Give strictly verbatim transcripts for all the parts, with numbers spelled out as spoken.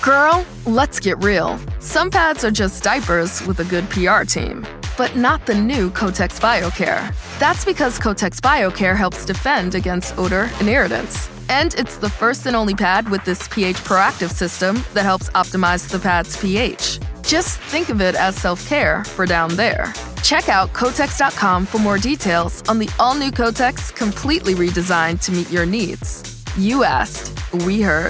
Girl, let's get real. Some pads are just diapers with a good P R team, but not the new Kotex BioCare. That's because Kotex BioCare helps defend against odor and irritants. And it's the first and only pad with this pH proactive system that helps optimize the pad's pH. Just think of it as self-care for down there. Check out Kotex dot com for more details on the all-new Kotex, completely redesigned to meet your needs. You asked, we heard.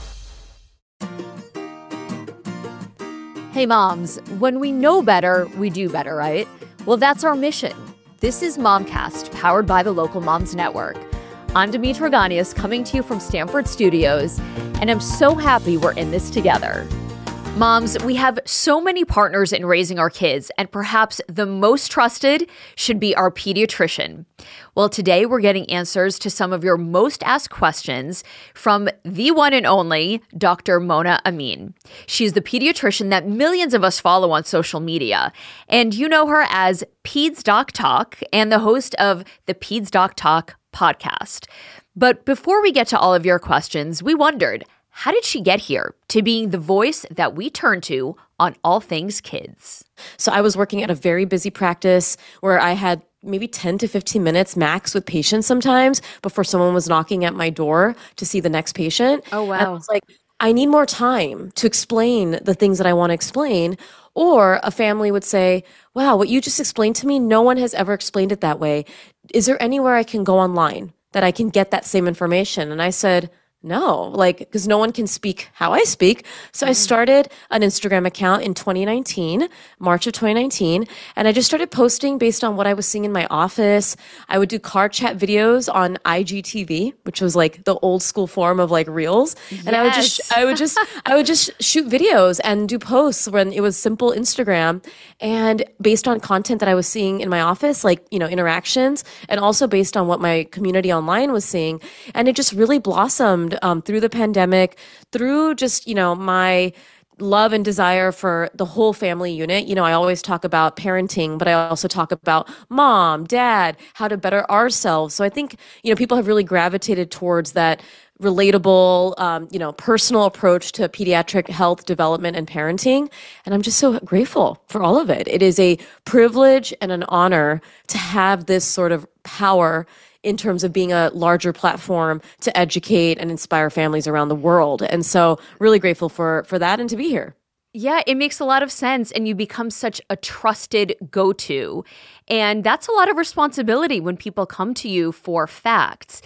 Hey moms, when we know better, we do better, right? Well, that's our mission. This is Momcast, powered by the Local Moms Network. I'm Demetra Ganius, coming to you from Stanford Studios, and I'm so happy we're in this together. Moms, we have so many partners in raising our kids, and perhaps the most trusted should be our pediatrician. Well, today we're getting answers to some of your most asked questions from the one and only Doctor Mona Amin. She's the pediatrician that millions of us follow on social media, and you know her as Peds Doc Talk and the host of the Peds Doc Talk podcast. But before we get to all of your questions, we wondered, how did she get here to being the voice that we turn to on all things kids? So I was working at a very busy practice where I had maybe ten to fifteen minutes max with patients sometimes before someone was knocking at my door to see the next patient. Oh, wow. And I was like, I need more time to explain the things that I want to explain. Or a family would say, wow, what you just explained to me, no one has ever explained it that way. Is there anywhere I can go online that I can get that same information? And I said, no, like, because no one can speak how I speak. So I started an Instagram account in twenty nineteen, March of twenty nineteen, and I just started posting based on what I was seeing in my office. I would do car chat videos on I G T V, which was like the old school form of like Reels. Yes. And I would just, I would just, I would just shoot videos and do posts when it was simple Instagram, and based on content that I was seeing in my office, like, you know, interactions, and also based on what my community online was seeing. And it just really blossomed Um, through the pandemic, through just, you know, my love and desire for the whole family unit. You know, I always talk about parenting, but I also talk about mom, dad, how to better ourselves. So I think, you know, people have really gravitated towards that relatable, um, you know, personal approach to pediatric health development and parenting. And I'm just so grateful for all of it. It is a privilege and an honor to have this sort of power in terms of being a larger platform to educate and inspire families around the world. And so really grateful for for that and to be here. Yeah, it makes a lot of sense, and you become such a trusted go-to. And that's a lot of responsibility when people come to you for facts.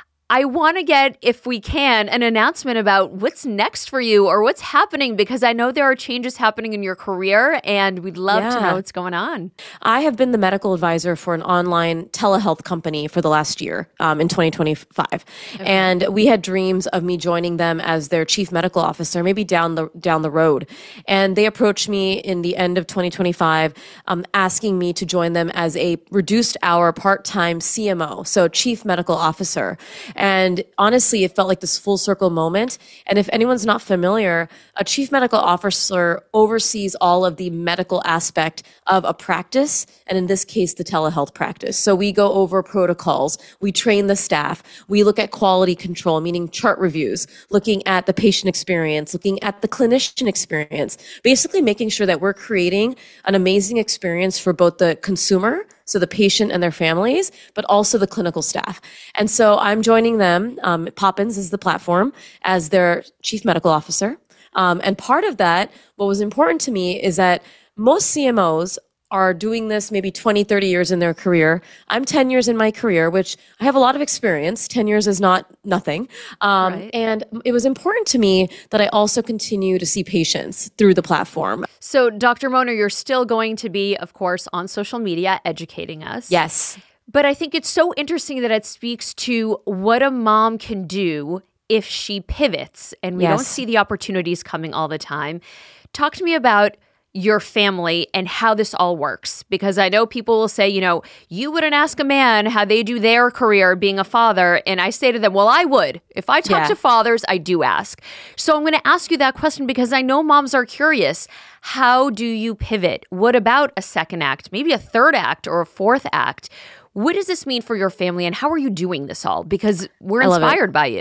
I want to get, if we can, an announcement about what's next for you or what's happening, because I know there are changes happening in your career, and we'd love yeah. to know what's going on. I have been the medical advisor for an online telehealth company for the last year, um, in twenty twenty-five. Okay. And we had dreams of me joining them as their chief medical officer, maybe down the down the road. And they approached me in the end of twenty twenty-five, um, asking me to join them as a reduced hour part-time C M O, so chief medical officer. And honestly, it felt like this full circle moment. And if anyone's not familiar, a chief medical officer oversees all of the medical aspect of a practice, and in this case, the telehealth practice. So we go over protocols, we train the staff, we look at quality control, meaning chart reviews, looking at the patient experience, looking at the clinician experience, basically making sure that we're creating an amazing experience for both the consumer, so the patient and their families, but also the clinical staff. And so I'm joining them, um, Poppins is the platform, as their chief medical officer. Um, and part of that, what was important to me is that most C M Os are doing this maybe twenty, thirty years in their career. I'm ten years in my career, which I have a lot of experience. ten years is not nothing. Um, right. And it was important to me that I also continue to see patients through the platform. So, Doctor Mona, you're still going to be, of course, on social media educating us. Yes. But I think it's so interesting that it speaks to what a mom can do if she pivots, and we Yes. don't see the opportunities coming all the time. Talk to me about your family and how this all works, because I know people will say, you know, you wouldn't ask a man how they do their career being a father. And I say to them, well, I would. If I talk Yeah. to fathers, I do ask. So I'm going to ask you that question because I know moms are curious. How do you pivot? What about a second act, maybe a third act or a fourth act? What does this mean for your family, and how are you doing this all? Because we're I love it. inspired by you.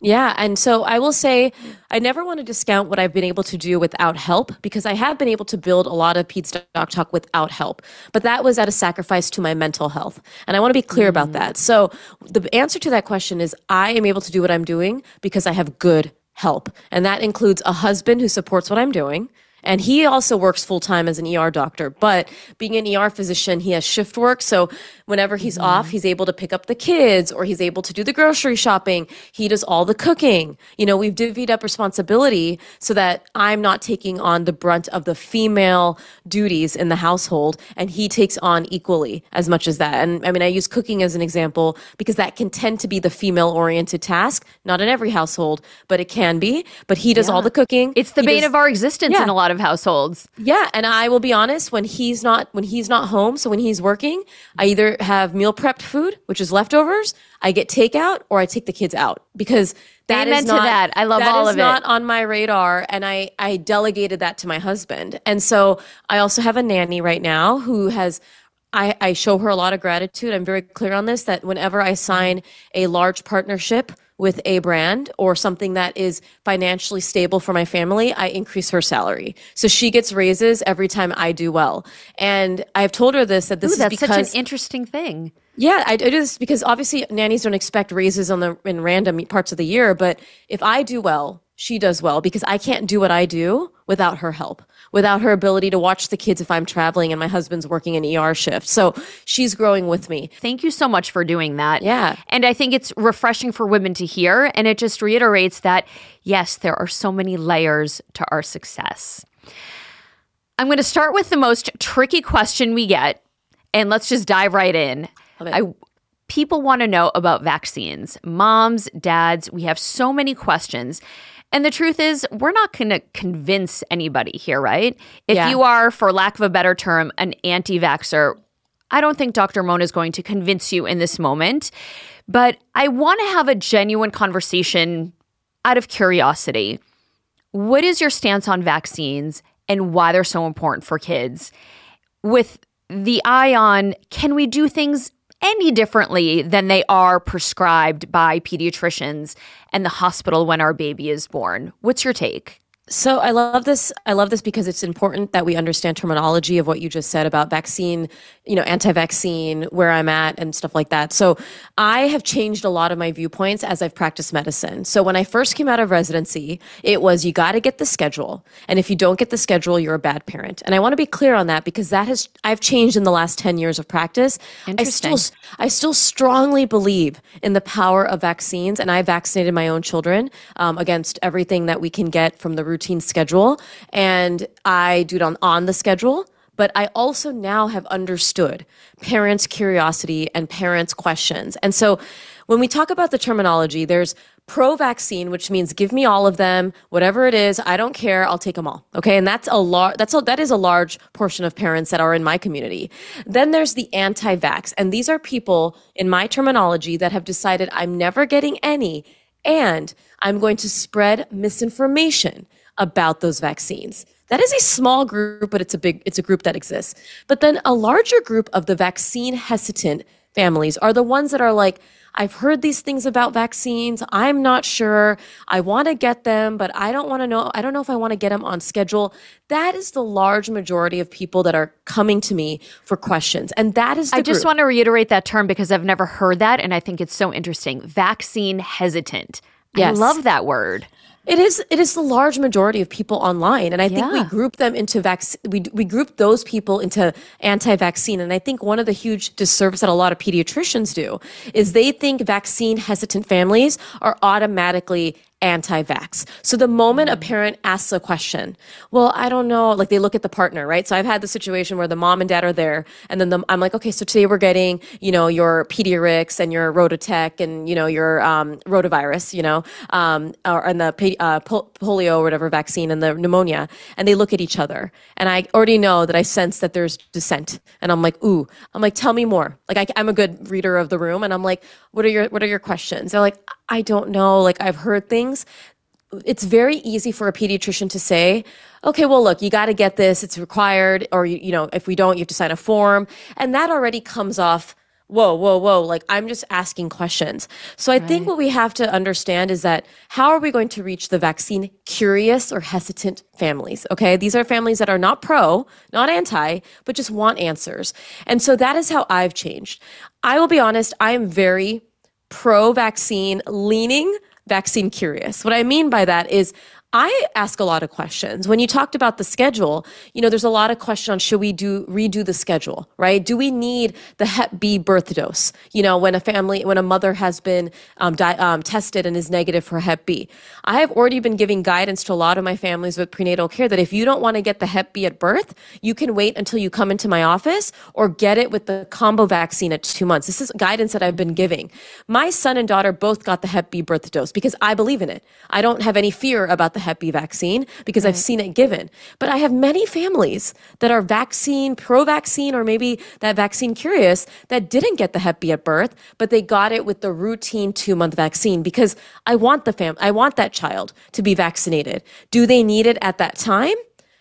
Yeah. And so I will say, I never want to discount what I've been able to do without help, because I have been able to build a lot of Pete's Doc Talk without help. But that was at a sacrifice to my mental health. And I want to be clear mm. about that. So the answer to that question is I am able to do what I'm doing because I have good help. And that includes a husband who supports what I'm doing. And he also works full-time as an E R doctor. But being an E R physician, he has shift work. So whenever he's mm-hmm. off, he's able to pick up the kids, or he's able to do the grocery shopping. He does all the cooking. You know, we've divvied up responsibility so that I'm not taking on the brunt of the female duties in the household, and he takes on equally as much as that. And I mean, I use cooking as an example because that can tend to be the female-oriented task. Not in every household, but it can be. But he does yeah. all the cooking. It's the he bane does, of our existence yeah. in a lot of households. Yeah, and I will be honest, when he's not when he's not home, so when he's working, I either have meal prepped food, which is leftovers, I get takeout, or I take the kids out, because that Amen is not to that. I love that all is of not it. on my radar, and I I delegated that to my husband. And so I also have a nanny right now who has I, I show her a lot of gratitude. I'm very clear on this, that whenever I sign a large partnership with a brand or something that is financially stable for my family, I increase her salary. So she gets raises every time I do well. And I've told her this, that this Ooh, is that's because... such an interesting thing. Yeah, I, I do this because obviously nannies don't expect raises on the in random parts of the year. But if I do well, she does well, because I can't do what I do without her help, without her ability to watch the kids if I'm traveling and my husband's working an E R shift. So she's growing with me. Thank you so much for doing that. Yeah. And I think it's refreshing for women to hear. And it just reiterates that, yes, there are so many layers to our success. I'm going to start with the most tricky question we get, and let's just dive right in. I, people want to know about vaccines. Moms, dads, we have so many questions. And the truth is, we're not going to convince anybody here, right? If yeah. you are, for lack of a better term, an anti-vaxxer, I don't think Doctor Mona is going to convince you in this moment. But I want to have a genuine conversation out of curiosity. What is your stance on vaccines and why they're so important for kids? With the eye on, can we do things any differently than they are prescribed by pediatricians and the hospital when our baby is born? What's your take? So I love this. I love this because it's important that we understand terminology of what you just said about vaccine, you know, anti-vaccine, where I'm at and stuff like that. So I have changed a lot of my viewpoints as I've practiced medicine. So when I first came out of residency, it was, you got to get the schedule. And if you don't get the schedule, you're a bad parent. And I want to be clear on that, because that has, I've changed in the last ten years of practice. Interesting. I still, I still strongly believe in the power of vaccines. And I vaccinated my own children um, against everything that we can get from the routine schedule, and I do it on, on the schedule. But I also now have understood parents' curiosity and parents' questions. And so when we talk about the terminology, there's pro-vaccine, which means give me all of them, whatever it is, I don't care, I'll take them all. Okay, and that's a lar- that's a, that is a large portion of parents that are in my community. Then there's the anti-vax, and these are people in my terminology that have decided I'm never getting any, and I'm going to spread misinformation about those vaccines. That is a small group, but it's a big, it's a group that exists. But then a larger group of the vaccine hesitant families are the ones that are like, I've heard these things about vaccines. I'm not sure. I want to get them, but I don't want to know. I don't know if I want to get them on schedule. That is the large majority of people that are coming to me for questions. And that is the I just group. want to reiterate that term because I've never heard that. And I think it's so interesting. Vaccine hesitant. Yes. I love that word. It is. It is the large majority of people online, and I think Yeah. we group them into vac. We we group those people into anti-vaccine, and I think one of the huge disservice that a lot of pediatricians do is they think vaccine hesitant families are automatically anti-vax. So the moment a parent asks a question, well, I don't know, like they look at the partner, right? So I've had the situation where the mom and dad are there, and then the, I'm like, okay, so today we're getting, you know, your Pediarix and your Rototec and, you know, your um, rotavirus, you know, um, or and the uh, polio or whatever vaccine and the pneumonia, and they look at each other, and I already know that I sense that there's dissent, and I'm like, ooh, I'm like, tell me more. Like I, I'm a good reader of the room, and I'm like, what are your what are your questions? They're like, I don't know, like I've heard things. It's very easy for a pediatrician to say, okay, well, look, you got to get this. It's required. Or, you, you know, if we don't, you have to sign a form. And that already comes off whoa, whoa, whoa, like I'm just asking questions. So I right. think what we have to understand is that how are we going to reach the vaccine curious or hesitant families? Okay. These are families that are not pro, not anti, but just want answers. And so that is how I've changed. I will be honest, I am very pro-vaccine, leaning vaccine curious. What I mean by that is I ask a lot of questions. When you talked about the schedule, you know, there's a lot of question on should we do redo the schedule, right? Do we need the Hep B birth dose? You know, when a family, when a mother has been um, di- um, tested and is negative for Hep B. I have already been giving guidance to a lot of my families with prenatal care that if you don't want to get the Hep B at birth, you can wait until you come into my office or get it with the combo vaccine at two months. This is guidance that I've been giving. My son and daughter both got the Hep B birth dose because I believe in it. I don't have any fear about the Hep B vaccine because right. I've seen it given. But I have many families that are vaccine, pro-vaccine, or maybe that vaccine curious that didn't get the Hep B at birth, but they got it with the routine two-month vaccine because I want the fam- I want that child to be vaccinated. Do they need it at that time?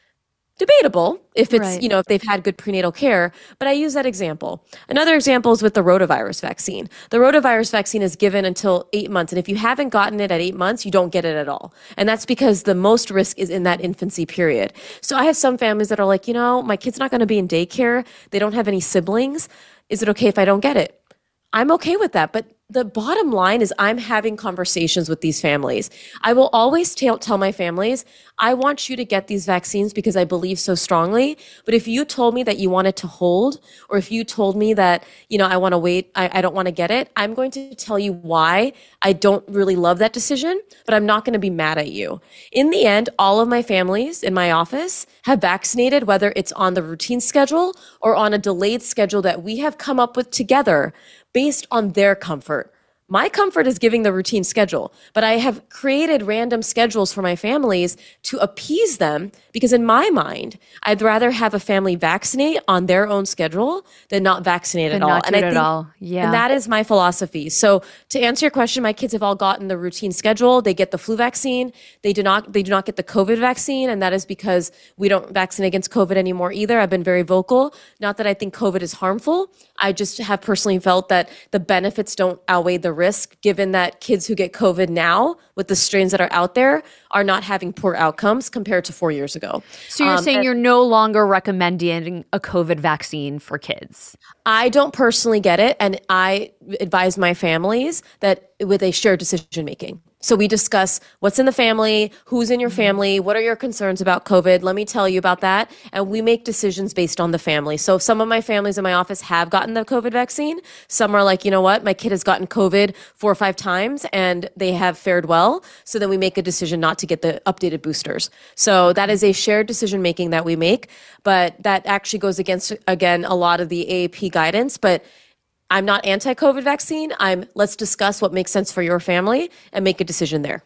Debatable if it's, right. you know, if they've had good prenatal care, but I use that example. Another example is with the rotavirus vaccine. The rotavirus vaccine is given until eight months. And if you haven't gotten it at eight months, you don't get it at all. And that's because the most risk is in that infancy period. So I have some families that are like, you know, my kid's not going to be in daycare. They don't have any siblings. Is it okay if I don't get it? I'm okay with that. But the bottom line is I'm having conversations with these families. I will always tell, tell my families, I want you to get these vaccines because I believe so strongly. But if you told me that you wanted to hold, or if you told me that, you know, I want to wait, I, I don't want to get it, I'm going to tell you why I don't really love that decision, but I'm not going to be mad at you. In the end, all of my families in my office have vaccinated, whether it's on the routine schedule or on a delayed schedule that we have come up with together based on their comfort. My comfort is giving the routine schedule, but I have created random schedules for my families to appease them because in my mind, I'd rather have a family vaccinate on their own schedule than not vaccinate at all. Not do and it I at think, all. Yeah. And that is my philosophy. So to answer your question, my kids have all gotten the routine schedule. They get the flu vaccine. They do not, they do not get the COVID vaccine. And that is because we don't vaccinate against COVID anymore either. I've been very vocal. Not that I think COVID is harmful. I just have personally felt that the benefits don't outweigh the risk, given that kids who get COVID now with the strains that are out there are not having poor outcomes compared to four years ago. So you're um, saying you're no longer recommending a COVID vaccine for kids? I don't personally get it. And I advise my families that with a shared decision making. So we discuss what's in the family, who's in your family, what are your concerns about COVID? Let me tell you about that. And we make decisions based on the family. So some of my families in my office have gotten the COVID vaccine. Some are like, you know what, my kid has gotten COVID four or five times and they have fared well. So then we make a decision not to get the updated boosters. So that is a shared decision making that we make. But that actually goes against, again, a lot of the A A P guidance. But I'm not anti-COVID vaccine. I'm let's discuss what makes sense for your family and make a decision there.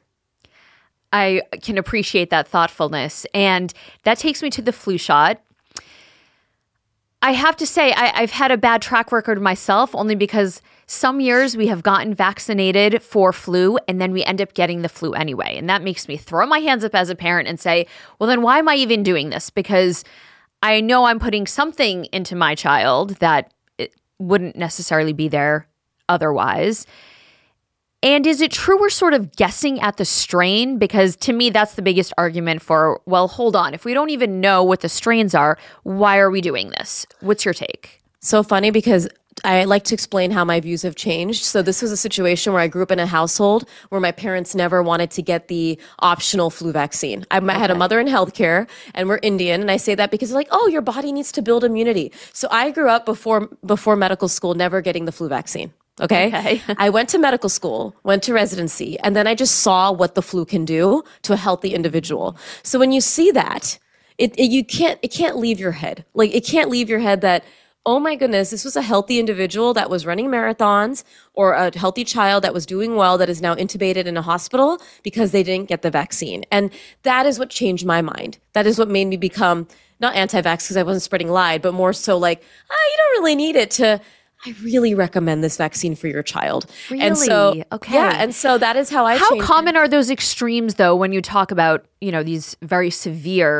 I can appreciate that thoughtfulness. And that takes me to the flu shot. I have to say, I, I've had a bad track record myself only because some years we have gotten vaccinated for flu and then we end up getting the flu anyway. And that makes me throw my hands up as a parent and say, well, then why am I even doing this? Because I know I'm putting something into my child that wouldn't necessarily be there otherwise. And is it true we're sort of guessing at the strain? Because to me, that's the biggest argument for, well, hold on. If we don't even know what the strains are, why are we doing this? What's your take? So funny because I like to explain how my views have changed. So this was a situation where I grew up in a household where my parents never wanted to get the optional flu vaccine. I okay. had a mother in healthcare and we're Indian. And I say that because they're like, oh, your body needs to build immunity. So I grew up before, before medical school, never getting the flu vaccine. Okay. okay. I went to medical school, went to residency, and then I just saw what the flu can do to a healthy individual. So when you see that, it, it you can't, it can't leave your head. Like it can't leave your head that, oh my goodness, this was a healthy individual that was running marathons or a healthy child that was doing well that is now intubated in a hospital because they didn't get the vaccine. And that is what changed my mind. That is what made me become not anti-vax because I wasn't spreading lied, but more so like, ah, you don't really need it to, I really recommend this vaccine for your child. Really? And so, okay. Yeah. And so that is how I How changed common it. are those extremes though when you talk about, you know, these very severe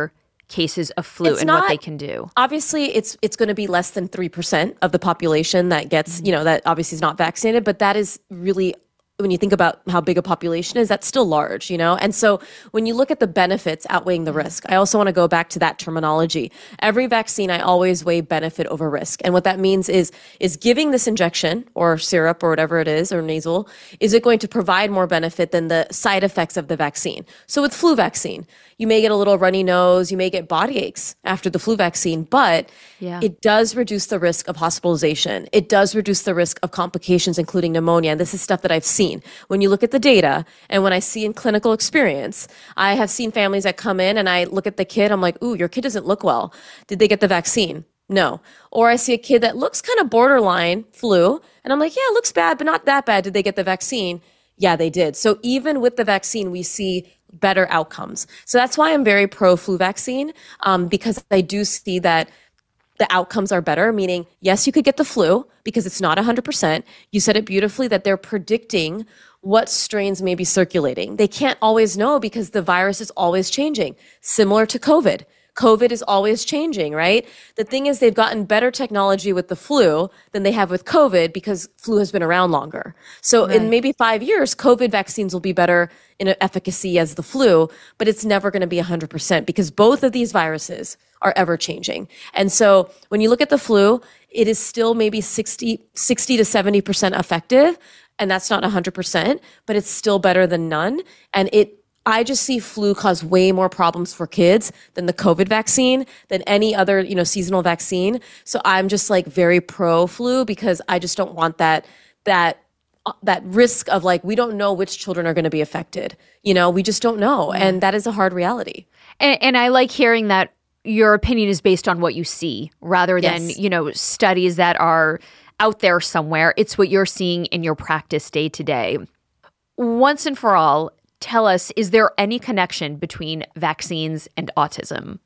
cases of flu It's and not- what they can do? Obviously, it's it's going to be less than three percent of the population that gets, you know, that obviously is not vaccinated, but that is really, when you think about how big a population is, that's still large, you know? And so when you look at the benefits outweighing the risk, I also want to go back to that terminology. Every vaccine, I always weigh benefit over risk. And what that means is, is giving this injection or syrup or whatever it is, or nasal, is it going to provide more benefit than the side effects of the vaccine? So with flu vaccine, you may get a little runny nose, you may get body aches after the flu vaccine, but Yeah. it does reduce the risk of hospitalization. It does reduce the risk of complications, including pneumonia. And this is stuff that I've seen. When you look at the data and when I see in clinical experience, I have seen families that come in and I look at the kid, I'm like, ooh, your kid doesn't look well. Did they get the vaccine? No. Or I see a kid that looks kind of borderline flu, and I'm like, yeah, it looks bad, but not that bad. Did they get the vaccine? Yeah, they did. So even with the vaccine, we see better outcomes. So that's why I'm very pro flu vaccine, um, because I do see that the outcomes are better, meaning, yes, you could get the flu because it's not one hundred percent. You said it beautifully that they're predicting what strains may be circulating. They can't always know because the virus is always changing, similar to COVID. COVID is always changing, right? The thing is, they've gotten better technology with the flu than they have with COVID because flu has been around longer. So in maybe five years, COVID vaccines will be better in efficacy as the flu, but it's never going to be one hundred percent because both of these viruses are ever changing. And so when you look at the flu, it is still maybe sixty, sixty to seventy percent effective. And that's not one hundred percent, but it's still better than none. And it I just see flu cause way more problems for kids than the COVID vaccine, than any other, you know, seasonal vaccine. So I'm just like very pro flu because I just don't want that, that, uh, that risk of like, we don't know which children are going to be affected. You know, we just don't know. And that is a hard reality. And, and I like hearing that your opinion is based on what you see rather than, Yes. you know, studies that are out there somewhere. It's what you're seeing in your practice day to day. Once and for all, tell us, is there any connection between vaccines and autism?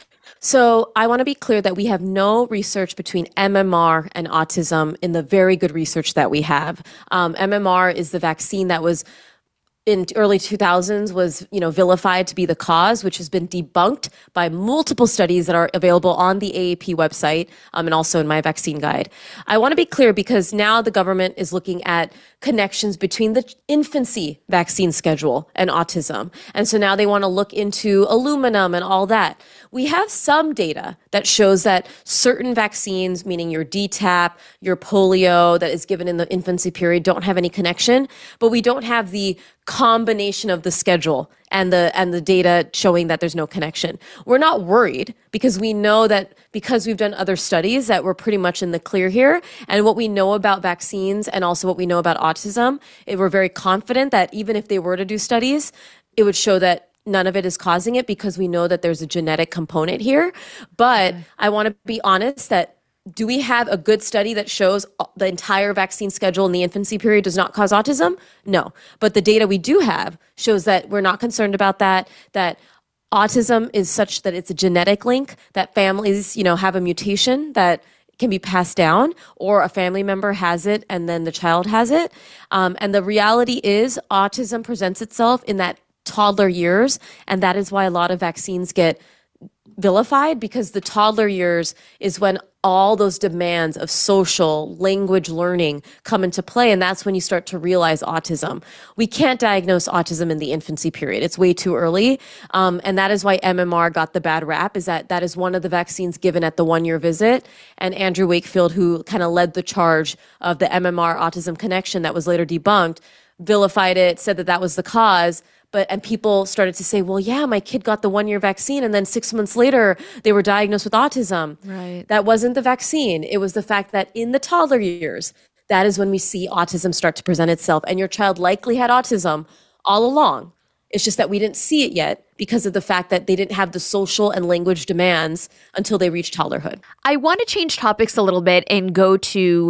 So I want to be clear that we have no research between M M R and autism in the very good research that we have. Um, M M R is the vaccine that was in early two thousands was, you know, vilified to be the cause, which has been debunked by multiple studies that are available on the A A P website um, and also in my vaccine guide. I want to be clear because now the government is looking at connections between the infancy vaccine schedule and autism. And so now they want to look into aluminum and all that. We have some data that shows that certain vaccines, meaning your D TAP, your polio that is given in the infancy period, don't have any connection, but we don't have the combination of the schedule and the and the data showing that there's no connection. We're not worried because we know that because we've done other studies that we're pretty much in the clear here. And what we know about vaccines and also what we know about autism, it, we're very confident that even if they were to do studies, it would show that none of it is causing it because we know that there's a genetic component here. But I want to be honest that do we have a good study that shows the entire vaccine schedule in the infancy period does not cause autism? No. But the data we do have shows that we're not concerned about that, that autism is such that it's a genetic link, that families, you know, have a mutation that can be passed down, or a family member has it and then the child has it. Um, and the reality is autism presents itself in that toddler years, and that is why a lot of vaccines get vilified, because the toddler years is when all those demands of social language learning come into play, and that's when you start to realize autism. We can't diagnose autism in the infancy period. It's way too early, um, and that is why M M R got the bad rap, is that that is one of the vaccines given at the one-year visit, and Andrew Wakefield, who kind of led the charge of the M M R autism connection that was later debunked, vilified it, said that that was the cause. But, and people started to say, well, yeah, my kid got the one year vaccine and then six months later they were diagnosed with autism. Right. That wasn't the vaccine. It was the fact that in the toddler years, that is when we see autism start to present itself. And your child likely had autism all along. It's just that we didn't see it yet because of the fact that they didn't have the social and language demands until they reached toddlerhood. I want to change topics a little bit and go to,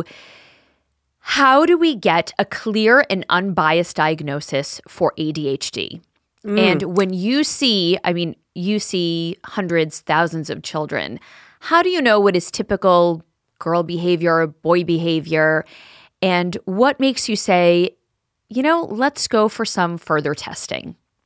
how do we get a clear and unbiased diagnosis for A D H D? Mm. And when you see, I mean, you see hundreds, thousands of children, how do you know what is typical girl behavior, boy behavior? And what makes you say, you know, let's go for some further testing?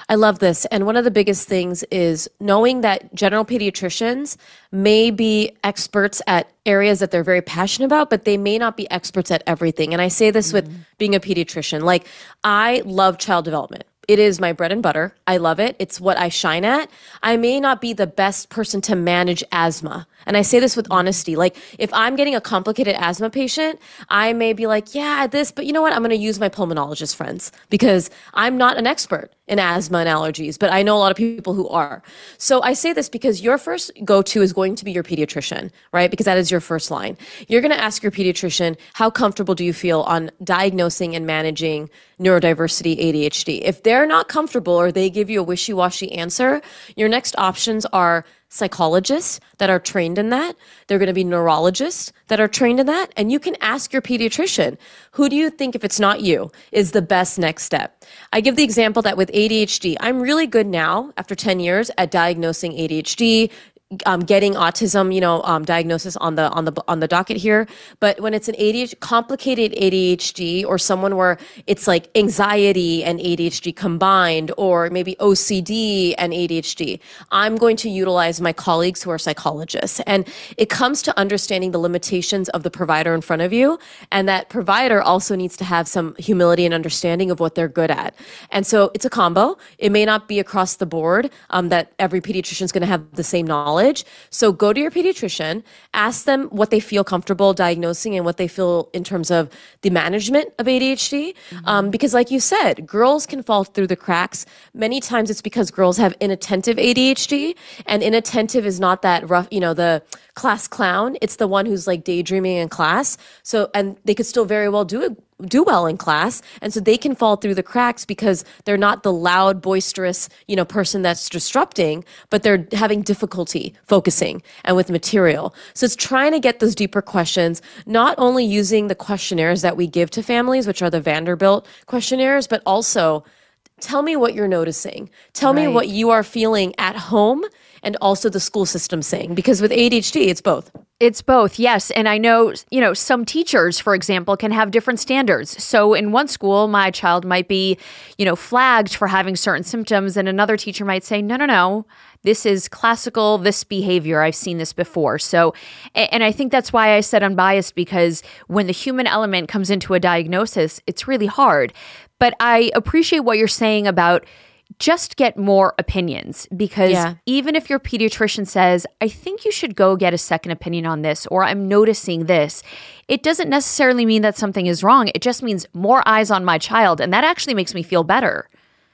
I love this. And one of the biggest things is knowing that general pediatricians may be experts at areas that they're very passionate about, but they may not be experts at everything. And I say this mm-hmm. with being a pediatrician. Like, I love child development. It is my bread and butter. I love it. It's what I shine at. I may not be the best person to manage asthma. And I say this with honesty. Like, if I'm getting a complicated asthma patient, I may be like, yeah, this, but you know what? I'm going to use my pulmonologist friends because I'm not an expert in asthma and allergies, but I know a lot of people who are. So I say this because your first go-to is going to be your pediatrician, right? Because that is your first line. You're going to ask your pediatrician, how comfortable do you feel on diagnosing and managing neurodiversity A D H D? If they're not comfortable or they give you a wishy-washy answer, your next options are psychologists that are trained in that. They're going to be neurologists that are trained in that. And you can ask your pediatrician, who do you think, if it's not you, is the best next step? I give the example that with A D H D, I'm really good now, after ten years, at diagnosing A D H D, Um, getting autism, you know, um, diagnosis on the on the on the docket here. But when it's an A D H D, complicated A D H D, or someone where it's like anxiety and A D H D combined, or maybe O C D and A D H D, I'm going to utilize my colleagues who are psychologists. And it comes to understanding the limitations of the provider in front of you, and that provider also needs to have some humility and understanding of what they're good at. And so it's a combo. It may not be across the board um, that every pediatrician is going to have the same knowledge. So go to your pediatrician, ask them what they feel comfortable diagnosing and what they feel in terms of the management of A D H D. Mm-hmm. Um, because like you said, girls can fall through the cracks. Many times it's because girls have inattentive A D H D, and inattentive is not that rough, you know, the class clown. It's the one who's like daydreaming in class. So, and they could still very well do it do well in class. And so they can fall through the cracks because they're not the loud, boisterous, you know, person that's disrupting, but they're having difficulty focusing and with material. So it's trying to get those deeper questions, not only using the questionnaires that we give to families, which are the Vanderbilt questionnaires, but also tell me what you're noticing. Tell right. me what you are feeling at home, and also the school system saying, because with A D H D, it's both. It's both, yes. And I know, you know, some teachers, for example, can have different standards. So in one school, my child might be, you know, flagged for having certain symptoms, and another teacher might say, no, no, no, this is classical, this behavior. I've seen this before. So, and I think that's why I said unbiased, because when the human element comes into a diagnosis, it's really hard. But I appreciate what you're saying about just get more opinions, because yeah. even if your pediatrician says, I think you should go get a second opinion on this, or I'm noticing this, it doesn't necessarily mean that something is wrong. It just means more eyes on my child. And that actually makes me feel better.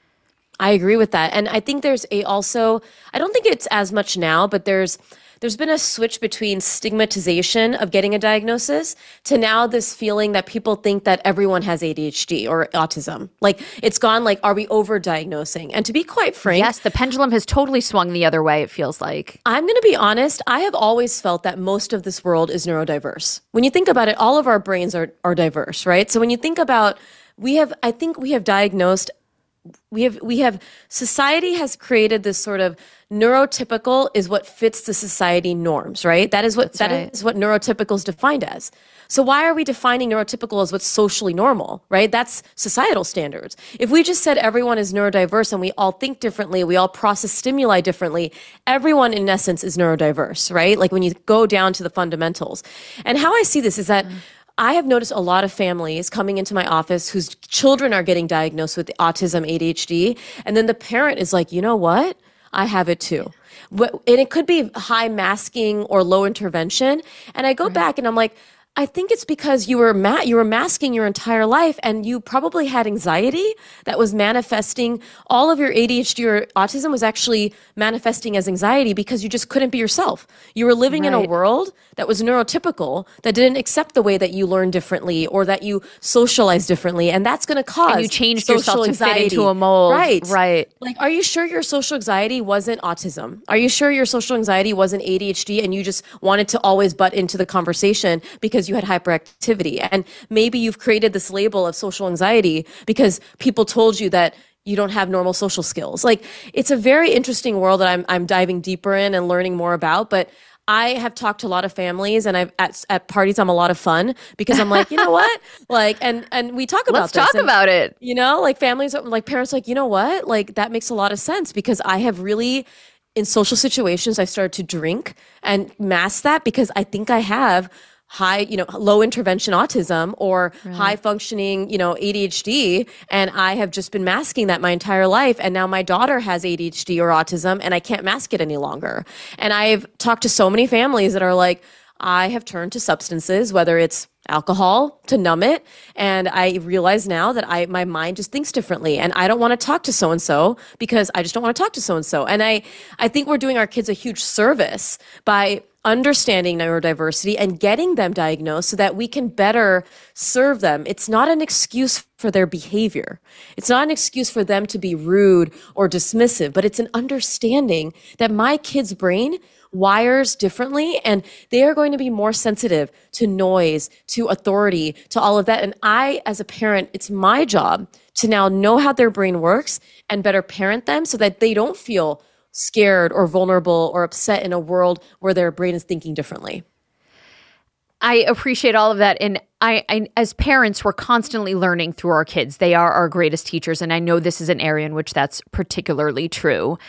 I agree with that. And I think there's a also, I don't think it's as much now, but there's There's been a switch between stigmatization of getting a diagnosis to now this feeling that people think that everyone has A D H D or autism. Like, it's gone like, are we over-diagnosing? And to be quite frank— Yes, the pendulum has totally swung the other way, it feels like. I'm going to be honest, I have always felt that most of this world is neurodiverse. When you think about it, all of our brains are, are diverse, right? So when you think about, we have, I think we have diagnosed We have, we have, society has created this sort of neurotypical is what fits the society norms, right? That is what, That's that right. is what neurotypical is defined as. So why are we defining neurotypical as what's socially normal, right? That's societal standards. If we just said everyone is neurodiverse and we all think differently, we all process stimuli differently, everyone in essence is neurodiverse, right? Like when you go down to the fundamentals. And how I see this is that mm. I have noticed a lot of families coming into my office whose children are getting diagnosed with autism, A D H D, and then the parent is like, you know what? I have it too. And it could be high masking or low intervention. And I go right. back and I'm like, I think it's because you were ma- you were masking your entire life, and you probably had anxiety that was manifesting. All of your A D H D or autism was actually manifesting as anxiety because you just couldn't be yourself. You were living right. in a world that was neurotypical, that didn't accept the way that you learn differently or that you socialize differently, and that's going to cause and you changed yourself to fit into a mold. Right, right. Like, are you sure your social anxiety wasn't autism? Are you sure your social anxiety wasn't A D H D, and you just wanted to always butt into the conversation because you had hyperactivity? And maybe you've created this label of social anxiety because people told you that you don't have normal social skills. Like, it's a very interesting world that I'm I'm diving deeper in and learning more about. But I have talked to a lot of families, and I've at, at parties, I'm a lot of fun because I'm like, you know what? Like, and, and we talk about Let's this. talk and, about it. You know, like families, like parents, like, you know what? Like that makes a lot of sense because I have really, in social situations, I started to drink and mask that because I think I have high, you know, low intervention autism or right. high functioning, you know, A D H D. And I have just been masking that my entire life. And now my daughter has A D H D or autism and I can't mask it any longer. And I've talked to so many families that are like, I have turned to substances, whether it's alcohol to numb it. And I realize now that I, my mind just thinks differently and I don't want to talk to so-and-so because I just don't want to talk to so-and-so. And I, I think we're doing our kids a huge service by understanding neurodiversity and getting them diagnosed so that we can better serve them. It's not an excuse for their behavior. It's not an excuse for them to be rude or dismissive, but it's an understanding that my kid's brain wires differently and they are going to be more sensitive to noise, to authority, to all of that. And I, as a parent, it's my job to now know how their brain works and better parent them so that they don't feel scared or vulnerable or upset in a world where their brain is thinking differently. I appreciate all of that. And I, I, as parents, we're constantly learning through our kids. They are our greatest teachers. And I know this is an area in which that's particularly true.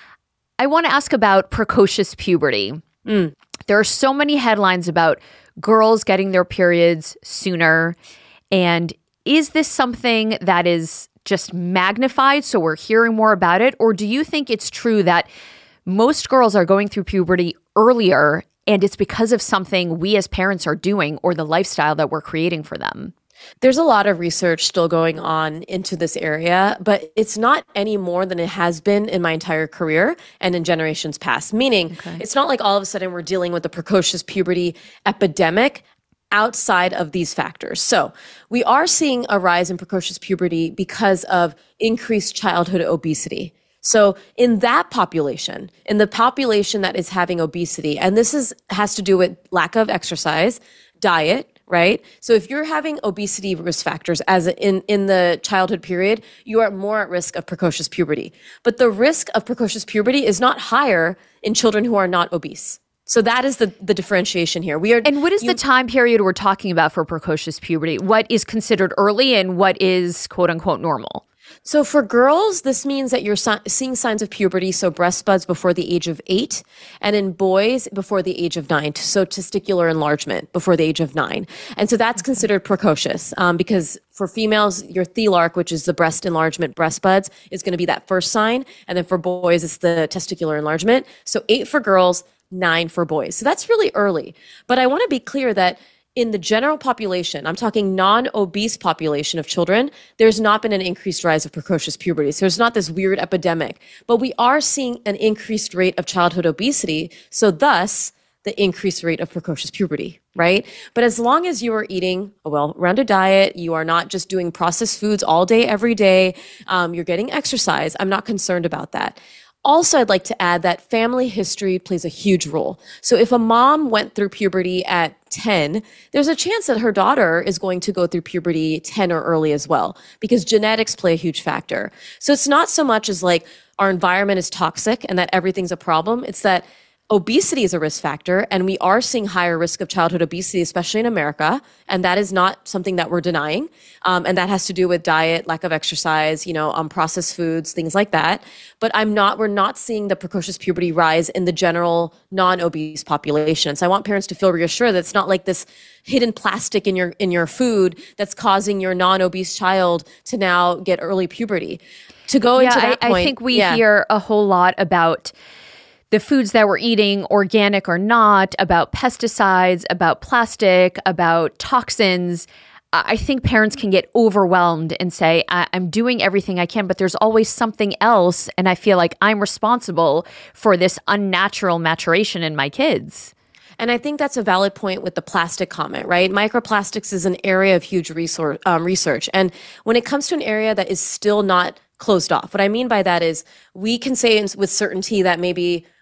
I want to ask about precocious puberty. Mm. There are so many headlines about girls getting their periods sooner. And is this something that is just magnified so we're hearing more about it? Or do you think it's true that most girls are going through puberty earlier and it's because of something we as parents are doing or the lifestyle that we're creating for them? There's a lot of research still going on into this area, but it's not any more than it has been in my entire career and in generations past. Meaning, okay. It's not like all of a sudden we're dealing with a precocious puberty epidemic outside of these factors. So we are seeing a rise in precocious puberty because of increased childhood obesity. So in that population, in the population that is having obesity, and this is has to do with lack of exercise, diet, right? So if you're having obesity risk factors as in, in the childhood period, you are more at risk of precocious puberty. But the risk of precocious puberty is not higher in children who are not obese. So that is the, the differentiation here. We are. And what is you, the time period we're talking about for precocious puberty? What is considered early and what is quote unquote normal? So for girls, this means that you're si- seeing signs of puberty, so breast buds before the age of eight, and in boys before the age of nine, so testicular enlargement before the age of nine. And so that's considered precocious um, because for females, your thelarche, which is the breast enlargement, breast buds, is going to be that first sign. And then for boys, it's the testicular enlargement. So eight for girls, nine for boys. So that's really early. But I want to be clear that in the general population, I'm talking non-obese population of children, there's not been an increased rise of precocious puberty. So there's not this weird epidemic. But we are seeing an increased rate of childhood obesity. So thus, the increased rate of precocious puberty, right? But as long as you are eating a well-rounded diet, you are not just doing processed foods all day, every day, um, you're getting exercise, I'm not concerned about that. Also, I'd like to add that family history plays a huge role. So if a mom went through puberty at ten, there's a chance that her daughter is going to go through puberty ten or early as well, because genetics play a huge factor. So it's not so much as like our environment is toxic and that everything's a problem. It's that obesity is a risk factor, and we are seeing higher risk of childhood obesity, especially in America, and that is not something that we're denying. Um, and that has to do with diet, lack of exercise, you know, um, processed foods, things like that. But I'm not, we're not seeing the precocious puberty rise in the general non-obese population. So I want parents to feel reassured that it's not like this hidden plastic in your in your food that's causing your non-obese child to now get early puberty. To go yeah, into that I, point, I think we yeah. hear a whole lot about the foods that we're eating, organic or not, about pesticides, about plastic, about toxins. I think parents can get overwhelmed and say, I- I'm doing everything I can, but there's always something else. And I feel like I'm responsible for this unnatural maturation in my kids. And I think that's a valid point with the plastic comment, right? Microplastics is an area of huge resource, um, research. And when it comes to an area that is still not closed off, what I mean by that is we can say with certainty that maybe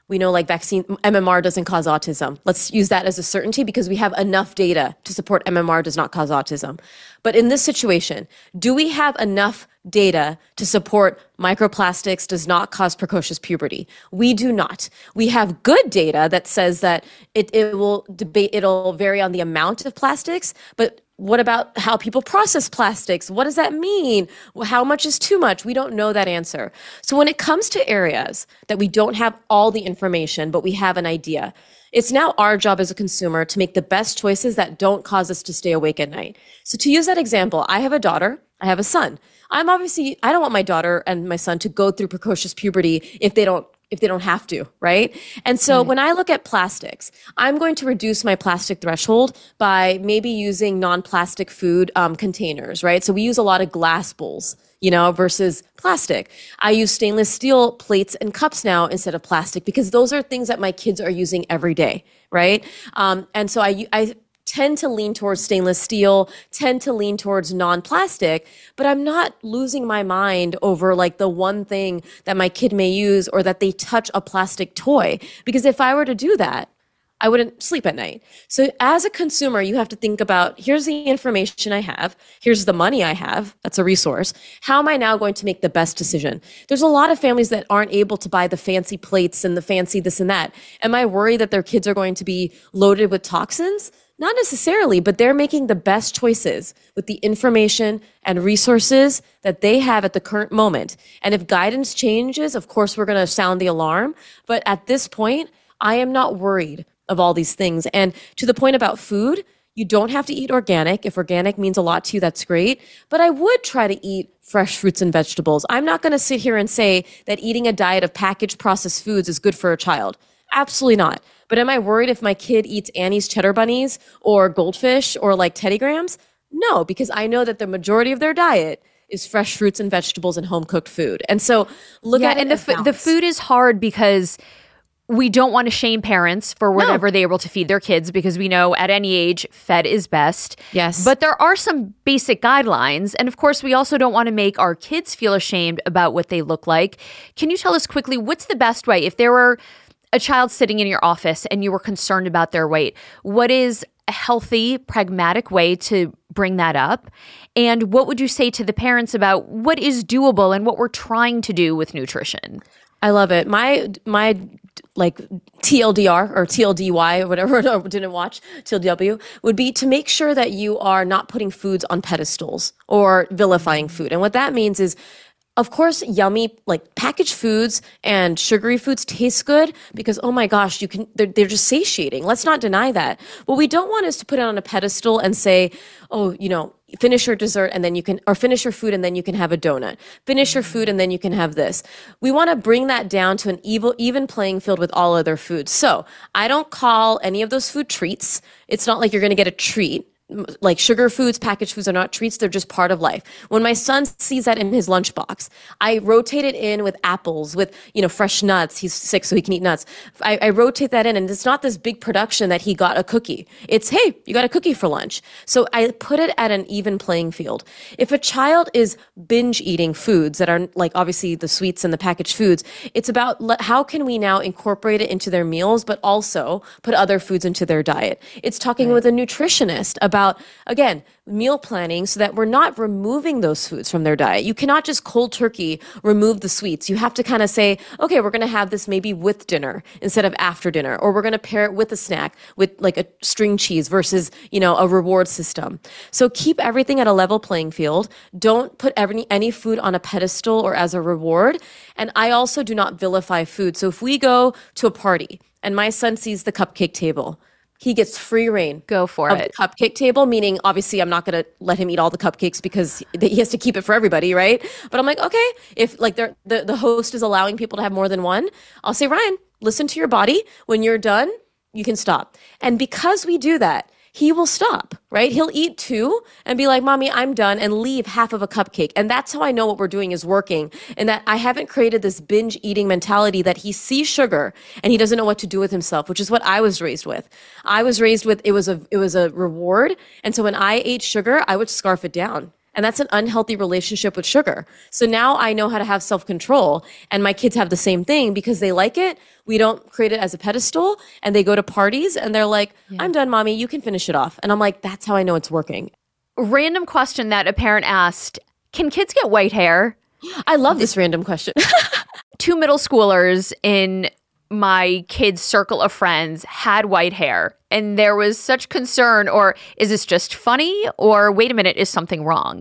We know like vaccine, M M R doesn't cause autism. Let's use that as a certainty because we have enough data to support M M R does not cause autism. But in this situation, do we have enough data to support microplastics does not cause precocious puberty? We do not. We have good data that says that it, it will debate, it'll vary on the amount of plastics, but what about how people process plastics? What does that mean? How much is too much? We don't know that answer. So when it comes to areas that we don't have all the information, but we have an idea, it's now our job as a consumer to make the best choices that don't cause us to stay awake at night. So to use that example, I have a daughter, I have a son. I'm obviously, I don't want my daughter and my son to go through precocious puberty if they don't if they don't have to, right? And so mm. when I look at plastics, I'm going to reduce my plastic threshold by maybe using non-plastic food um, containers, right? So we use a lot of glass bowls, you know, versus plastic. I use stainless steel plates and cups now instead of plastic because those are things that my kids are using every day, right? Um, and so I, I tend to lean towards stainless steel, tend to lean towards non-plastic, but I'm not losing my mind over like the one thing that my kid may use or that they touch a plastic toy. Because if I were to do that, I wouldn't sleep at night. So as a consumer, you have to think about, here's the information I have. Here's the money I have. That's a resource. How am I now going to make the best decision? There's a lot of families that aren't able to buy the fancy plates and the fancy this and that. Am I worried that their kids are going to be loaded with toxins? Not necessarily, but they're making the best choices with the information and resources that they have at the current moment. And if guidance changes, of course, we're going to sound the alarm. But at this point, I am not worried of all these things. And to the point about food, you don't have to eat organic. If organic means a lot to you, that's great. But I would try to eat fresh fruits and vegetables. I'm not going to sit here and say that eating a diet of packaged processed foods is good for a child. Absolutely not. But am I worried if my kid eats Annie's cheddar bunnies or goldfish or like Teddy Grahams? No, because I know that the majority of their diet is fresh fruits and vegetables and home cooked food. And so look yeah, at it and the, as f- the food is hard because we don't want to shame parents for whatever no. they're able to feed their kids because we know at any age, fed is best. Yes. But there are some basic guidelines. And of course, we also don't want to make our kids feel ashamed about what they look like. Can you tell us quickly, what's the best way? If there were a child sitting in your office and you were concerned about their weight, what is a healthy, pragmatic way to bring that up? And what would you say to the parents about what is doable and what we're trying to do with nutrition? I love it. My, my, like T L D R or T L D Y or whatever, I didn't watch, T L D W, would be to make sure that you are not putting foods on pedestals or vilifying food. And what that means is, of course, yummy, like packaged foods and sugary foods taste good because, oh my gosh, you can, they're, they're just satiating. Let's not deny that. What we don't want is to put it on a pedestal and say, oh, you know, finish your dessert and then you can, or finish your food and then you can have a donut. Finish your food and then you can have this. We want to bring that down to an evil, even playing field with all other foods. So I don't call any of those food treats. It's not like you're going to get a treat. Like sugar foods, packaged foods are not treats. They're just part of life. When my son sees that in his lunchbox, I rotate it in with apples, with, you know, fresh nuts. He's sick, so he can eat nuts. I, I rotate that in, and it's not this big production that he got a cookie. It's, hey, you got a cookie for lunch. So I put it at an even playing field. If a child is binge eating foods that are like obviously the sweets and the packaged foods, it's about le- how can we now incorporate it into their meals, but also put other foods into their diet. It's talking right. with a nutritionist about About, again, meal planning so that we're not removing those foods from their diet. You cannot just cold turkey remove the sweets. You have to kind of say, okay, we're going to have this maybe with dinner instead of after dinner, or we're going to pair it with a snack with like a string cheese versus, you know, a reward system. So keep everything at a level playing field. Don't put any, any food on a pedestal or as a reward. And I also do not vilify food. So if we go to a party and my son sees the cupcake table, he gets free reign. Go for of it. The cupcake table, meaning obviously I'm not going to let him eat all the cupcakes because he has to keep it for everybody, right? But I'm like, okay, if like the the host is allowing people to have more than one, I'll say, Ryan, listen to your body. When you're done, you can stop. And because we do that, he will stop, right? He'll eat two and be like, Mommy, I'm done, and leave half of a cupcake. And that's how I know what we're doing is working, and that I haven't created this binge eating mentality that he sees sugar and he doesn't know what to do with himself, which is what I was raised with. I was raised with, it was a, it was a reward. And so when I ate sugar, I would scarf it down. And that's an unhealthy relationship with sugar. So now I know how to have self-control, and my kids have the same thing because they like it. We don't create it as a pedestal, and they go to parties and they're like, yeah. I'm done, mommy, you can finish it off. And I'm like, that's how I know it's working. Random question that a parent asked, can kids get white hair? I love this random question. Two middle schoolers in my kids' circle of friends had white hair, and there was such concern, or is this just funny, or wait a minute, is something wrong?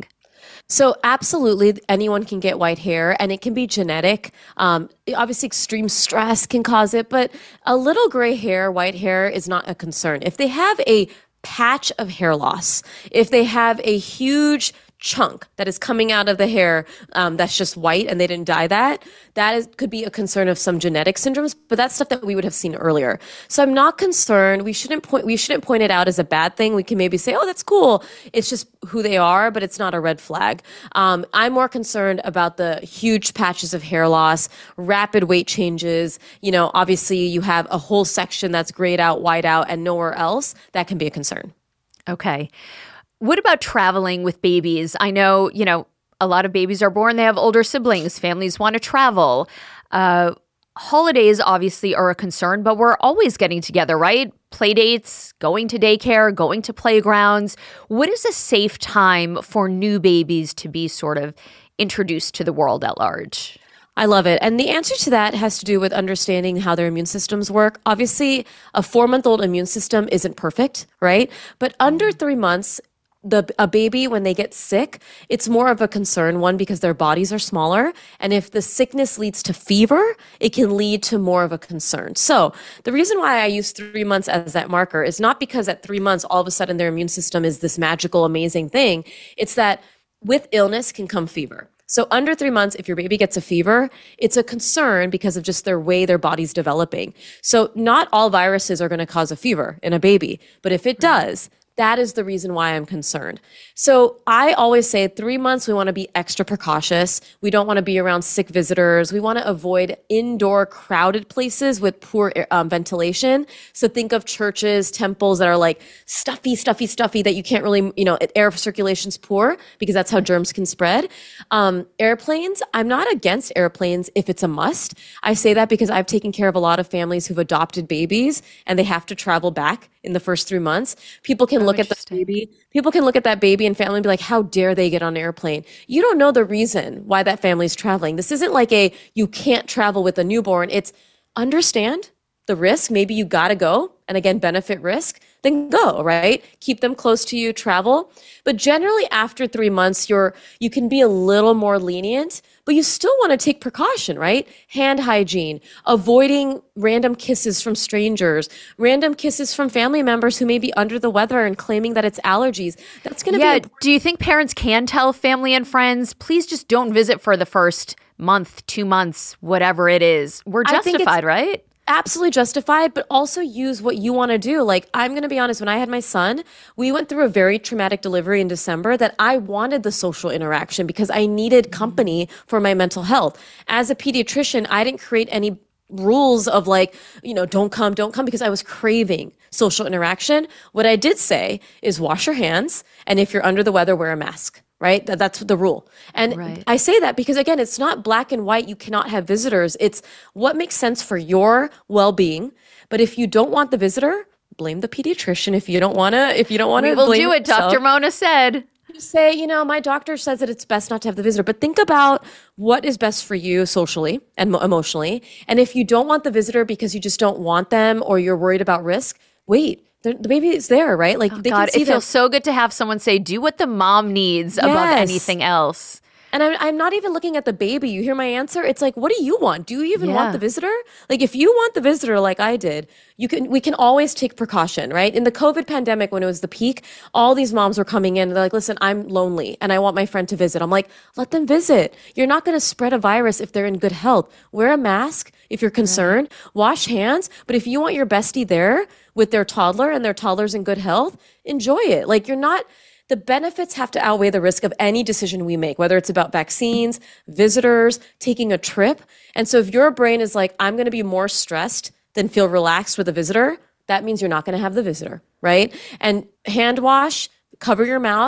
So absolutely, anyone can get white hair, and it can be genetic. Um, obviously, extreme stress can cause it, but a little gray hair, white hair is not a concern. If they have a patch of hair loss, if they have a huge chunk that is coming out of the hair um, that's just white and they didn't dye that, that is, could be a concern of some genetic syndromes, but that's stuff that we would have seen earlier. So I'm not concerned. We shouldn't point, we shouldn't point it out as a bad thing. We can maybe say, oh, that's cool. It's just who they are, but it's not a red flag. Um, I'm more concerned about the huge patches of hair loss, rapid weight changes. You know, obviously you have a whole section that's grayed out, white out, and nowhere else. That can be a concern. Okay. What about traveling with babies? I know, you know, a lot of babies are born, they have older siblings, families want to travel. Uh, holidays obviously are a concern, but we're always getting together, right? Play dates, going to daycare, going to playgrounds. What is a safe time for new babies to be sort of introduced to the world at large? I love it. And the answer to that has to do with understanding how their immune systems work. Obviously, a four-month-old immune system isn't perfect, right? But under three months, The, a baby, when they get sick, it's more of a concern, one, because their bodies are smaller. And if the sickness leads to fever, it can lead to more of a concern. So the reason why I use three months as that marker is not because at three months, all of a sudden their immune system is this magical, amazing thing. It's that with illness can come fever. So under three months, if your baby gets a fever, it's a concern because of just their way their body's developing. So not all viruses are going to cause a fever in a baby, but if it does, that is the reason why I'm concerned. So I always say three months, we want to be extra precautious. We don't want to be around sick visitors. We want to avoid indoor crowded places with poor um, ventilation. So think of churches, temples that are like stuffy, stuffy, stuffy that you can't really, you know, air circulation's poor because that's how germs can spread. Um, airplanes, I'm not against airplanes if it's a must. I say that because I've taken care of a lot of families who've adopted babies and they have to travel back in the first three months. People can look at the baby. People can look at that baby and family and be like, how dare they get on an airplane? You don't know the reason why that family's traveling. This isn't like a, you can't travel with a newborn. It's understand the risk. Maybe you got to go. And again, benefit risk, then go, right? Keep them close to you, travel. But generally after three months, you're, you can be a little more lenient, but you still want to take precaution, right? Hand hygiene, avoiding random kisses from strangers, random kisses from family members who may be under the weather and claiming that it's allergies. That's going to yeah, be important. Do you think parents can tell family and friends, please just don't visit for the first month, two months, whatever it is? We're justified, right? Absolutely justified, but also use what you want to do. Like, I'm going to be honest, when I had my son, we went through a very traumatic delivery in December that I wanted the social interaction because I needed company for my mental health. As a pediatrician, I didn't create any rules of like, you know, don't come, don't come, because I was craving social interaction. What I did say is wash your hands, and if you're under the weather, wear a mask. Right? That, that's the rule. And right. I say that because, again, it's not black and white. You cannot have visitors. It's what makes sense for your well-being. But if you don't want the visitor, blame the pediatrician. If you don't want to, if you don't want to, we will do it. Doctor Mona said. Say, you know, my doctor says that it's best not to have the visitor, but think about what is best for you socially and mo- emotionally. And if you don't want the visitor because you just don't want them or you're worried about risk, wait. The baby is there, right? Like, oh, they God, can see it feels that. so good to have someone say, do what the mom needs Yes. above anything else. And I'm, I'm not even looking at the baby. You hear my answer? It's like, what do you want? Do you even Yeah. want the visitor? Like, if you want the visitor like I did, you can. we can always take precaution, right? In the COVID pandemic, when it was the peak, all these moms were coming in. They're like, listen, I'm lonely and I want my friend to visit. I'm like, let them visit. You're not going to spread a virus if they're in good health. Wear a mask if you're concerned. Right. Wash hands. But if you want your bestie there with their toddler and their toddler's in good health, enjoy it. Like, you're not... The benefits have to outweigh the risk of any decision we make, whether it's about vaccines, visitors, taking a trip. And so if your brain is like, I'm going to be more stressed than feel relaxed with a visitor, that means you're not going to have the visitor, right? And hand wash, cover your mouth.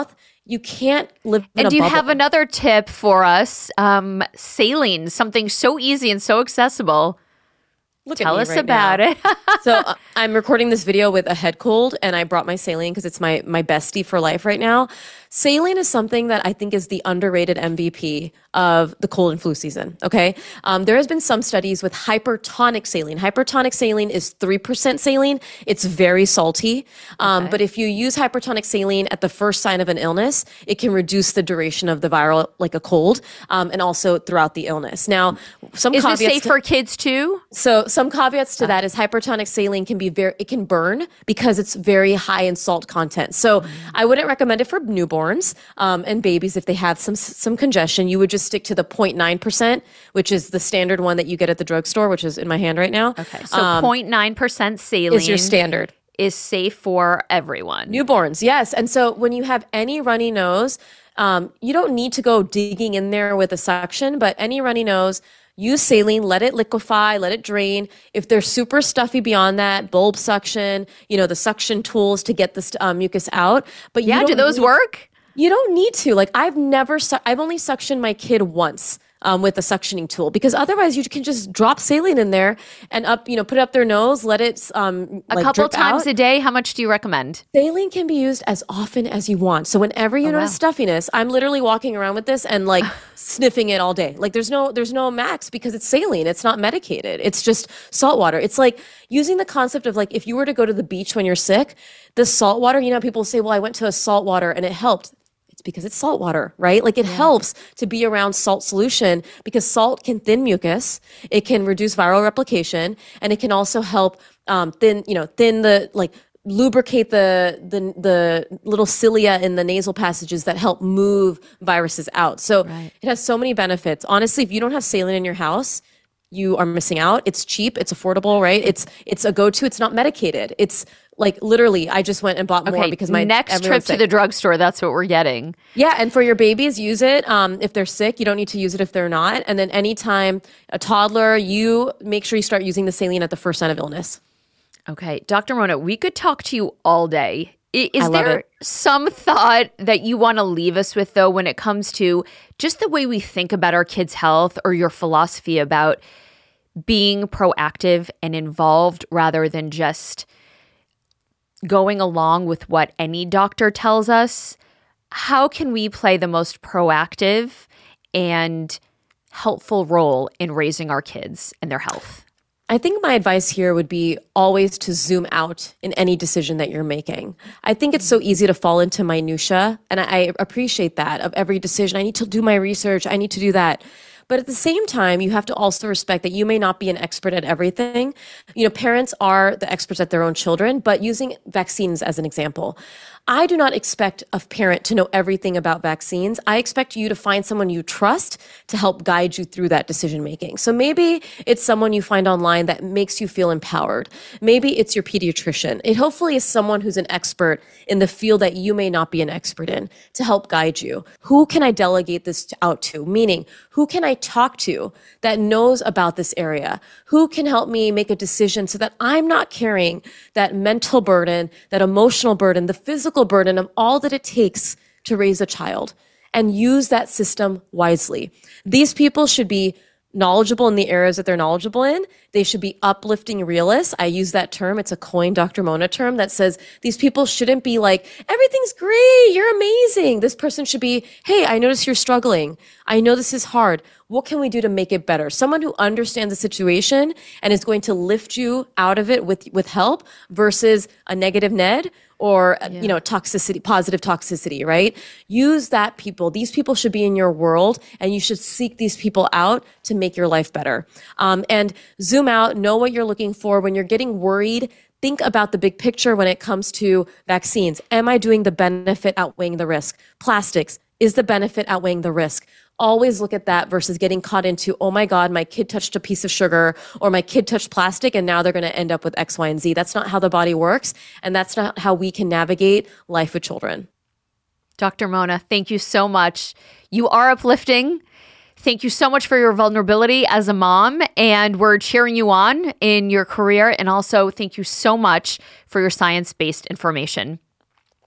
You can't live in And a do you bubble. have another tip for us? Um, saline, something so easy and so accessible. Look at Tell me us right about now. it. So uh, I'm recording this video with a head cold, and I brought my saline because it's my my bestie for life right now. Saline is something that I think is the underrated M V P of the cold and flu season. Okay, um, there has been some studies with hypertonic saline. Hypertonic saline is three percent saline. It's very salty, um, Okay. but if you use hypertonic saline at the first sign of an illness, it can reduce the duration of the viral, like a cold, um, and also throughout the illness. Now, some Is caveats this safe to- for kids too? so some caveats to that is hypertonic saline can be very, it can burn because it's very high in salt content. So I wouldn't recommend it for newborns um, and babies if they have some some congestion. You would just stick to the zero point nine percent, which is the standard one that you get at the drugstore, which is in my hand right now. Okay, so Um, zero point nine percent saline is your standard. is safe for everyone. Newborns, yes. And so when you have any runny nose, um, you don't need to go digging in there with a suction, but any runny nose, use saline, let it liquefy, let it drain. If they're super stuffy beyond that, bulb suction, you know, the suction tools to get the st- um, mucus out. But you yeah, do don't those need- work? You don't need to. Like I've never, su- I've only suctioned my kid once. Um, with a suctioning tool, because otherwise you can just drop saline in there and up, you know, put it up their nose, let it um, A like couple drip times out. a day. How much do you recommend? Saline can be used as often as you want. So whenever you notice wow. stuffiness, I'm literally walking around with this and like sniffing it all day. Like there's no there's no max because it's saline. It's not medicated. It's just salt water. It's like using the concept of like if you were to go to the beach when you're sick, the salt water, you know, people say, well, I went to a salt water and it helped. It's because it's salt water, right? Like it helps to be around salt solution because salt can thin mucus, it can reduce viral replication, and it can also help um, thin, you know, thin the like lubricate the the the little cilia in the nasal passages that help move viruses out. So it has so many benefits. Honestly, if you don't have saline in your house, you are missing out. It's cheap, it's affordable, right? It's it's a go-to. It's not medicated. It's like literally, I just went and bought more Okay, because my next trip everyone's to sick. the drugstore, that's what we're getting. Yeah, and for your babies, use it. Um, if they're sick, you don't need to use it if they're not. And then anytime a toddler, you make sure you start using the saline at the first sign of illness. Okay, Doctor Mona, we could talk to you all day. I- Is I love there it. some thought that you want to leave us with, though, when it comes to just the way we think about our kids' health or your philosophy about being proactive and involved rather than just going along with what any doctor tells us? How can we play the most proactive and helpful role in raising our kids and their health? I think my advice here would be always to zoom out in any decision that you're making. I think it's so easy to fall into minutia, and I appreciate that of every decision. I need to do my research. I need to do that. But at the same time, you have to also respect that you may not be an expert at everything. You know, parents are the experts at their own children, but using vaccines as an example, I do not expect a parent to know everything about vaccines. I expect you to find someone you trust to help guide you through that decision making. So maybe it's someone you find online that makes you feel empowered. Maybe it's your pediatrician. It hopefully is someone who's an expert in the field that you may not be an expert in to help guide you. Who can I delegate this to- out to? Meaning, who can I talk to that knows about this area? Who can help me make a decision so that I'm not carrying that mental burden, that emotional burden, the physical burden of all that it takes to raise a child, and use that system wisely. These people should be knowledgeable in the areas that they're knowledgeable in. They should be uplifting realists. I use that term. It's a coined Doctor Mona term that says these people shouldn't be like, everything's great, you're amazing. This person should be, hey, I notice you're struggling. I know this is hard. What can we do to make it better? Someone who understands the situation and is going to lift you out of it with, with help versus a negative Ned or, yeah. you know, toxicity, positive toxicity, right? Use that people. These people should be in your world, and you should seek these people out to make your life better. Um, and zoom out, know what you're looking for. When you're getting worried, think about the big picture when it comes to vaccines. Am I doing the benefit outweighing the risk? Plastics, is the benefit outweighing the risk? Always look at that versus getting caught into, oh my God, my kid touched a piece of sugar or my kid touched plastic and now they're going to end up with X, Y, and Z. That's not how the body works. And that's not how we can navigate life with children. Doctor Mona, thank you so much. You are uplifting. Thank you so much for your vulnerability as a mom. And we're cheering you on in your career. And also thank you so much for your science-based information.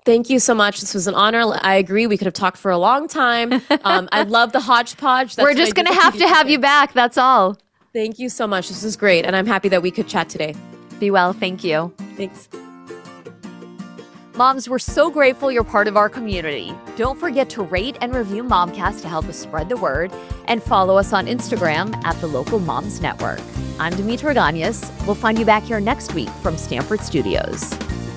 Thank you so much. This was an honor. I agree. We could have talked for a long time. Um, I love the hodgepodge. That's We're just going to have to have you back. That's all. Thank you so much. This was great. And I'm happy that we could chat today. Be well. Thank you. Thanks. Moms, we're so grateful you're part of our community. Don't forget to rate and review Momcast to help us spread the word, and follow us on Instagram at the Local Moms Network. I'm Dimitra Ganyas. We'll find you back here next week from Stanford Studios.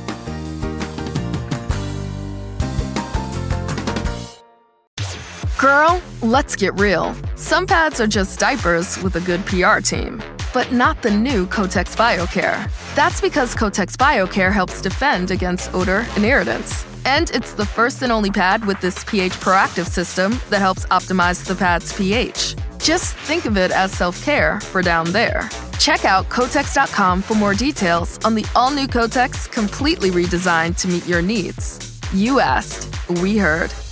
Girl, let's get real. Some pads are just diapers with a good P R team, but not the new Kotex BioCare. That's because Kotex BioCare helps defend against odor and irritants. And it's the first and only pad with this pH proactive system that helps optimize the pad's pH. Just think of it as self-care for down there. Check out Kotex dot com for more details on the all-new Kotex, completely redesigned to meet your needs. You asked, we heard.